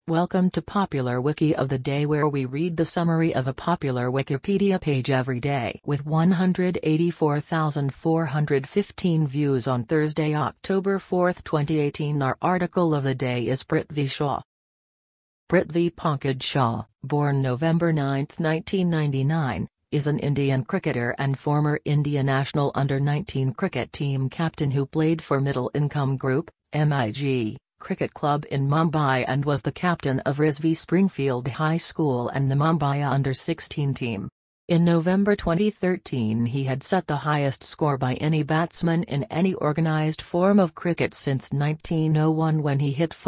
Welcome to Popular Wiki of the Day, where we read the summary of a popular Wikipedia page every day. With 184,415 views on Thursday, October 4, 2018, our article of the day is Prithvi Shaw. Prithvi Pankaj Shaw, born November 9, 1999, is an Indian cricketer and former India national under-19 cricket team captain who played for Middle Income Group, MIG, Cricket Club in Mumbai and was the captain of RISV Springfield High School and the Mumbai under-16 team. In November 2013, he had set the highest score by any batsman in any organised form of cricket since 1901, when he hit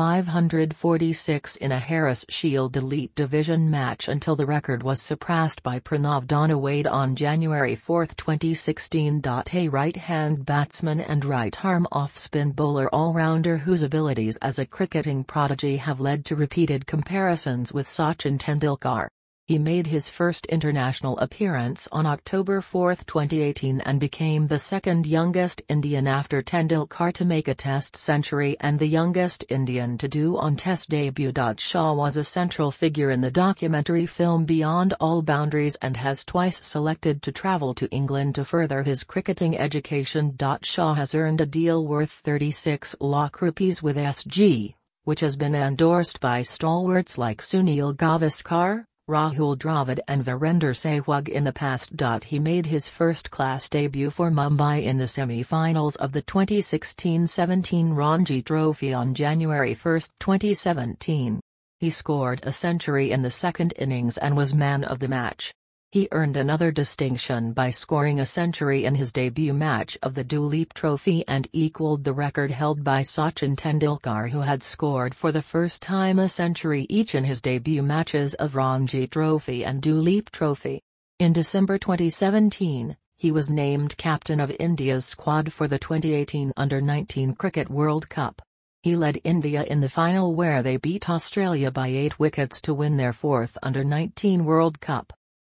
546 in a Harris Shield Elite Division match, until the record was surpassed by Pranav Donawade on January 4, 2016. A right-hand batsman and right-arm off-spin bowler all-rounder whose abilities as a cricketing prodigy have led to repeated comparisons with Sachin Tendulkar. He made his first international appearance on October 4, 2018, and became the second youngest Indian after Tendulkar to make a Test century and the youngest Indian to do on Test debut. Shaw was a central figure in the documentary film Beyond All Boundaries and has twice selected to travel to England to further his cricketing education. Shaw has earned a deal worth 36 lakh rupees with SG, which has been endorsed by stalwarts like Sunil Gavaskar, Rahul Dravid and Virender Sehwag in the past. He made his first-class debut for Mumbai in the semi-finals of the 2016-17 Ranji Trophy on January 1, 2017. He scored a century in the second innings and was man of the match. He earned another distinction by scoring a century in his debut match of the Duleep Trophy and equalled the record held by Sachin Tendulkar, who had scored for the first time a century each in his debut matches of Ranji Trophy and Duleep Trophy. In December 2017, he was named captain of India's squad for the 2018 Under-19 Cricket World Cup. He led India in the final, where they beat Australia by 8 wickets to win their fourth Under-19 World Cup.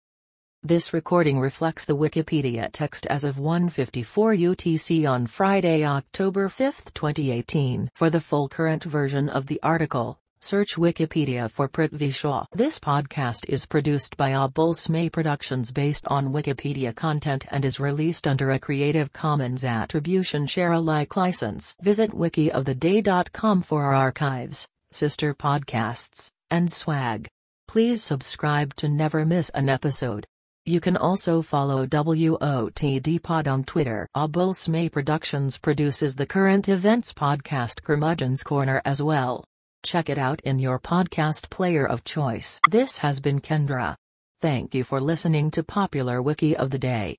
This recording reflects the Wikipedia text as of 1:54 UTC on Friday, October 5, 2018. For the full current version of the article, search Wikipedia for Prithvi Shaw. This podcast is produced by Abul Smay Productions based on Wikipedia content and is released under a Creative Commons Attribution Share Alike license. Visit wikioftheday.com for our archives, sister podcasts, and swag. Please subscribe to never miss an episode. You can also follow WOTD Pod on Twitter. Abul Smay Productions produces the current events podcast Curmudgeon's Corner as well. Check it out in your podcast player of choice. This has been Kendra. Thank you for listening to Popular Wiki of the Day.